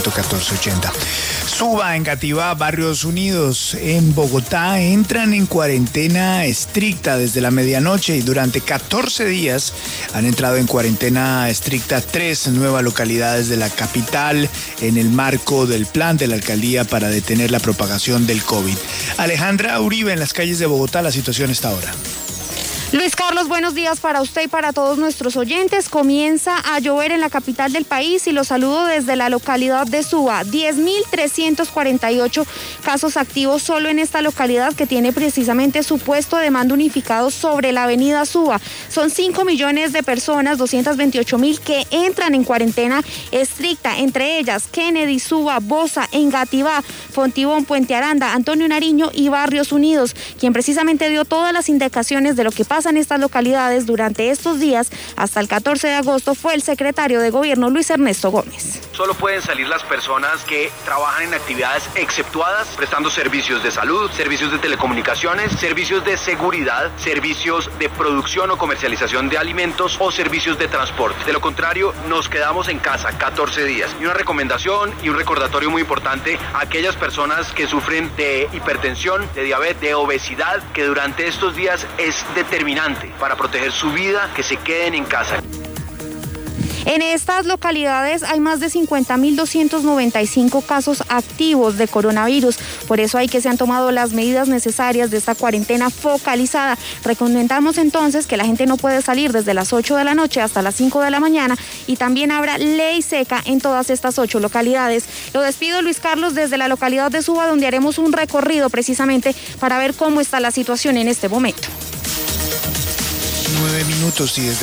11480. Suba, Engativá, Barrios Unidos en Bogotá entran en cuarentena estricta desde la medianoche y durante 14 días han entrado en cuarentena estricta 3 nuevas localidades de la capital en el marco del plan de la alcaldía para detener la propagación del COVID. Alejandra Uribe, en las calles de Bogotá, la situación está ahora. Luis Carlos, buenos días para usted y para todos nuestros oyentes. Comienza a llover en la capital del país y los saludo desde la localidad de Suba. 10.348 casos activos solo en esta localidad que tiene precisamente su puesto de mando unificado sobre la avenida Suba. Son 5 millones de personas, 228.000 que entran en cuarentena estricta, entre ellas Kennedy, Suba, Bosa, Engativá, Fontibón, Puente Aranda, Antonio Nariño y Barrios Unidos, quien precisamente dio todas las indicaciones de lo que pasa en estas localidades durante estos días hasta el 14 de agosto fue el secretario de Gobierno Luis Ernesto Gómez. Solo pueden salir las personas que trabajan en actividades exceptuadas, prestando servicios de salud, servicios de telecomunicaciones, servicios de seguridad, servicios de producción o comercialización de alimentos o servicios de transporte. De lo contrario, nos quedamos en casa 14 días. Y una recomendación y un recordatorio muy importante a aquellas personas que sufren de hipertensión, de diabetes, de obesidad, que durante estos días es determinante para proteger su vida, que se queden en casa. En estas localidades hay más de 50.295 casos activos de coronavirus. Por eso hay que se han tomado las medidas necesarias de esta cuarentena focalizada. Recomendamos entonces que la gente no puede salir desde las 8 de la noche hasta las 5 de la mañana y también habrá ley seca en todas estas 8 localidades. Lo despido, Luis Carlos, desde la localidad de Suba, donde haremos un recorrido precisamente para ver cómo está la situación en este momento. 9 minutos y desde